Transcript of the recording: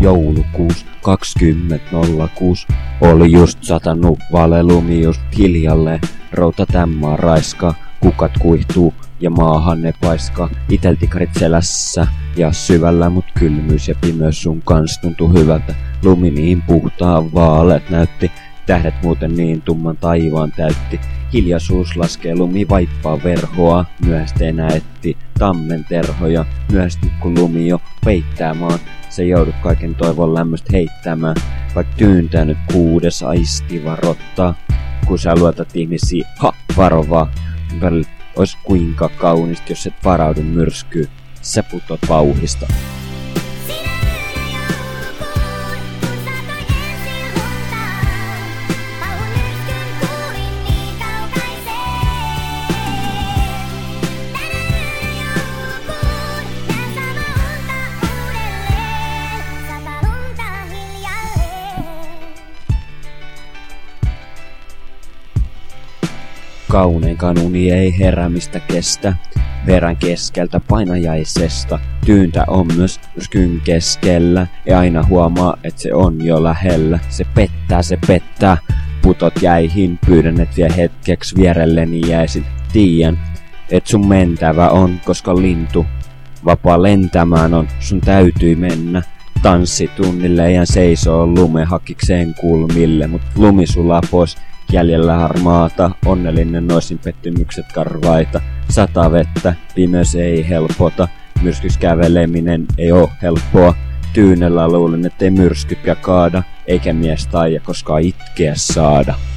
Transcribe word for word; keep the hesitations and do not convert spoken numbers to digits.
joulukuus kaksikymmentä nolla kuusi. Oli just satanut valelumi just hiljalleen. Routa tämmaa raiskaa, kukat kuihtuu ja maahan ne paiskaa. Iteltikarit selässä ja syvällä, mut kylmyys ja pimeys sun kans tuntui hyvältä. Lumi niin puhtaan vaaleet näytti, tähdet muuten niin tumman taivaan täytti. Hiljaisuus laskee, lumi vaippaa verhoa, myöhäste näetti tammen terhoja. Myöhästi kun lumi jo peittää maan, se joudut kaiken toivon lämmöstä heittämään. Vaik tyyntää nyt kuudes aisti varoittaa, kun sä luotat ihmisiä, ha, varo vaan. Välillä ois kuinka kaunista, jos et varaudu myrskyyn, sä putot vauhista. Kauneinkaan uni ei heräämistä kestä, verän keskeltä painajaisesta. Tyyntä on myös myrskyn keskellä, ja aina huomaa, et se on jo lähellä. Se pettää, se pettää, putot jäihin, pyydän et vie hetkeksi vierelleni jäisit. Tiedän, et sun mentävä on, koska lintu vapaa lentämään on, sun täytyy mennä. Tanssitunnille ja seisoo lumehakikseen kulmille, mut lumi sulaa pois. Jäljellä harmaata, onnellinen noisin pettymykset karvaita. Sata vettä, pimeys ei helpota, myrskys käveleminen ei oo helppoa. Tyynellä luulen ettei myrskytkään kaada, eikä mies taida koskaan itkeä saada.